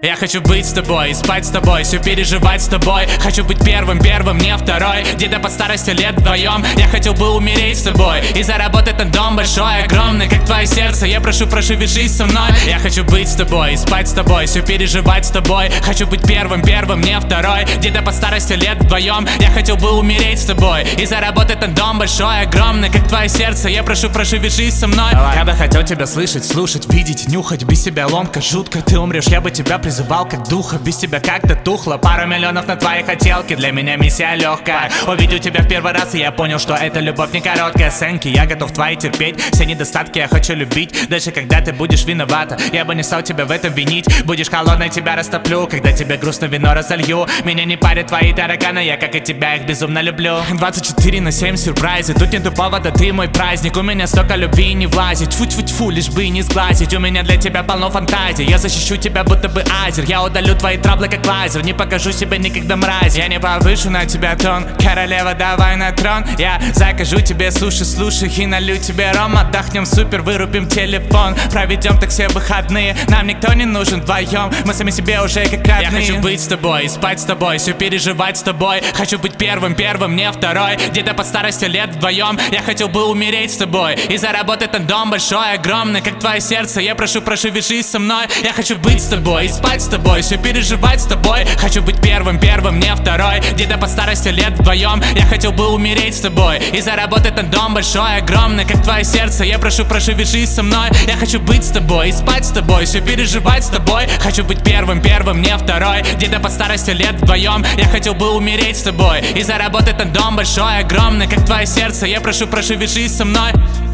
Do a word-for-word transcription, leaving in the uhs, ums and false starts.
Я хочу быть с тобой, спать с тобой, все переживать с тобой. Хочу быть первым, первым, не второй. Где-то по старости лет вдвоем. Я хотел бы умереть с тобой и заработать на дом большой, огромный, как твое сердце. Я прошу, прошу, вяжись со мной. Я хочу быть с тобой, спать с тобой, все переживать с тобой. Хочу быть первым, первым, не второй. Где-то по старости лет вдвоем. Я хотел бы умереть с тобой и заработать на дом большой, огромный, как твое сердце. Я прошу, прошу, вяжись со мной. Я бы хотел тебя слышать, слушать, видеть, нюхать. Без тебя ломка жутко, ты умрешь, я бы тебя призывал как духа. Без тебя как-то тухло. Пару миллионов на твои хотелки, для меня миссия легкая. Увидел тебя в первый раз, и я понял, что эта любовь не короткая. Оценки, я готов твои терпеть. Все недостатки я хочу любить. Даже когда ты будешь виновата, я бы не стал тебя в этом винить. Будешь холодной, тебя растоплю. Когда тебе грустно, вино разолью. Меня не парят твои тараканы, я как и тебя их безумно люблю. двадцать четыре на семь сюрпризы. Тут нету повода, ты мой праздник. У меня столько любви не влазит. Тьфу-тьфу-тьфу, лишь бы не сглазить. У меня для тебя полно фантазий. Я защищу тебя, будто бы азер. Я удалю твои траблы, как лазер. Не покажу себе никогда мразь. Я не повышу на тебя тон. Королева, давай на трон. Я закажу тебе суши, слушай и налью тебе ром. Отдохнем супер, вырубим телефон. Проведем так все выходные. Нам никто не нужен вдвоем. Мы сами себе уже как родные. Я хочу быть с тобой, спать с тобой, все переживать с тобой. Хочу быть первым, первым, не второй. Где-то по старости лет вдвоем. Я хотел бы умереть с тобой и заработать на дом большой, огромный, как твое сердце. Я прошу, прошу, вяжись со мной. Я хочу быть с тобой, спать с тобой, все переживать с тобой. Хочу быть первым, первым, не второй. Где-то по старости лет вдвоем. Я хотел бы умереть с тобой и заработать на дом большой, огромный, как твое сердце. Я прошу, прошу, вяжись со мной. Я хочу быть с тобой, спать с тобой, все переживать с тобой. Хочу быть первым, первым, не второй. Где-то по старости лет вдвоем. Я хотел бы умереть с тобой и заработать на дом большой, огромный, как твое сердце. Я прошу, прошу, вяжись со мной.